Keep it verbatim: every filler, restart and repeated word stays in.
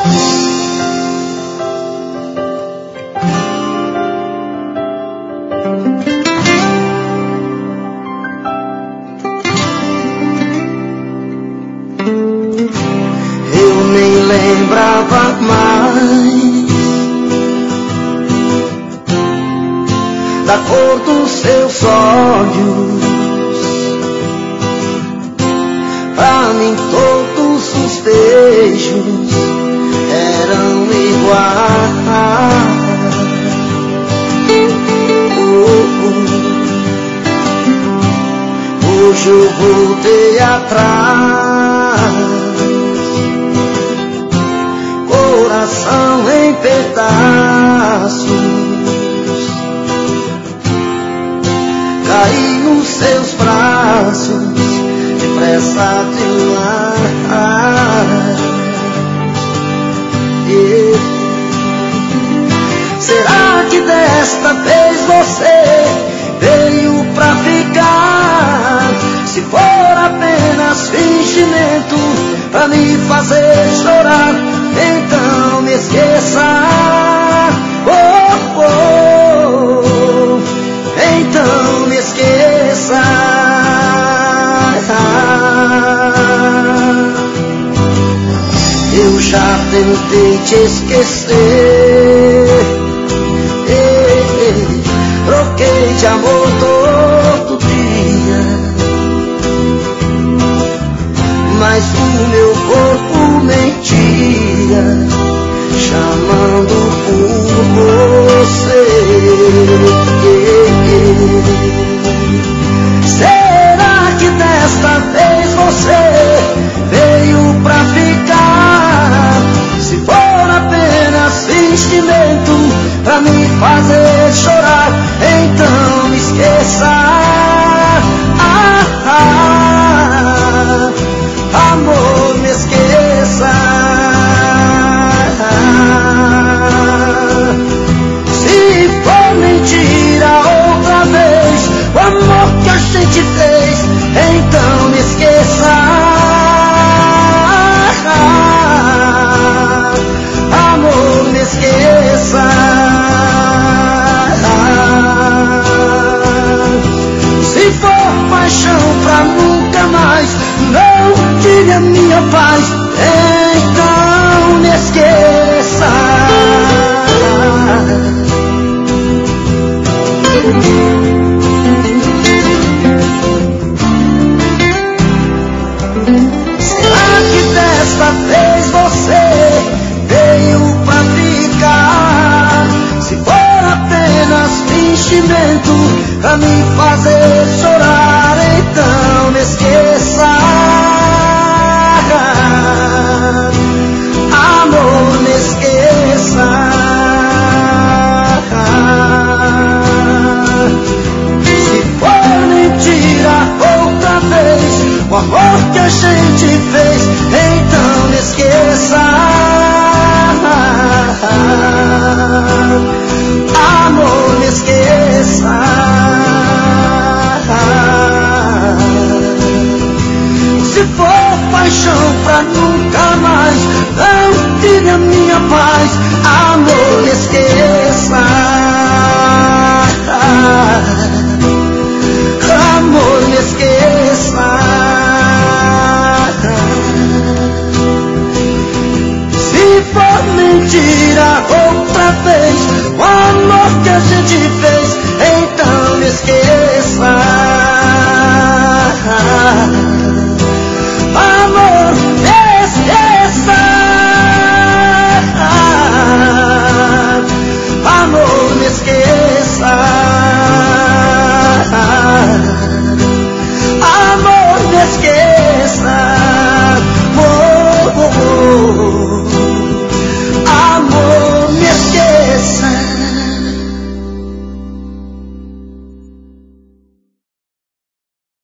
lembrava mais da cor dos seus olhos. Pra mim todos os beijos eram iguais. Oh, oh. Hoje eu voltei atrás, coração em pedaços, caí nos seus braços, depressa demais. Yeah. Será que desta vez você veio pra ficar? Se for apenas fingimento pra me fazer chorar, então me esqueça. Oh, oh, oh. Então me esqueça. Eu já tentei te esquecer, troquei de amor todo dia, mas o meu corpo mentia, chamando por você. Será que desta vez você veio pra ficar? Se for apenas fingimento pra me fazer chorar, então me esqueça. Ah, ah, amor, me esqueça. Se for mentira outra vez o amor que a gente fez, então me esqueça. Amor, me esqueça. Se for paixão pra nunca mais não tire a minha paz, então me esqueça. Será que desta vez você veio pra ficar? Se for apenas fingimento pra me fazer chorar, então me esqueça. Amor, me esqueça. Se for mentira outra vez o amor que a gente fez, então me esqueça. Amor, me esqueça. Se for paixão pra nunca mais não tire a minha paz, amor, me esqueça. Amor, me esqueça. Se for mentira outra vez o amor que a gente fez,